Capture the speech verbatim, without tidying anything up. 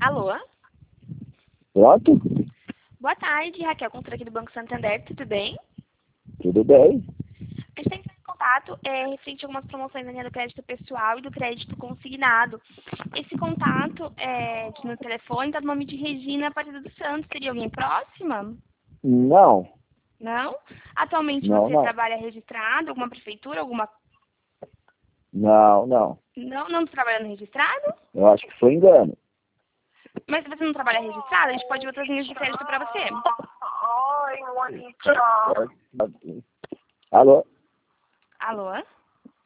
Alô? Pronto? Boa tarde, Raquel, consultora aqui do Banco Santander, tudo bem? Tudo bem? A gente tem que estar em contato é, referente a algumas promoções na linha do crédito pessoal e do crédito consignado. Esse contato é, de- no telefone está no nome de Regina Aparecida dos Santos. Seria alguém próxima? Não, Não? Atualmente não, você não. trabalha registrado, alguma prefeitura, alguma... Não, não. Não, não trabalhando registrado? Eu acho que foi engano. Mas se você não trabalha registrado, a gente pode ver outras linhas de crédito para você. Alô? Alô?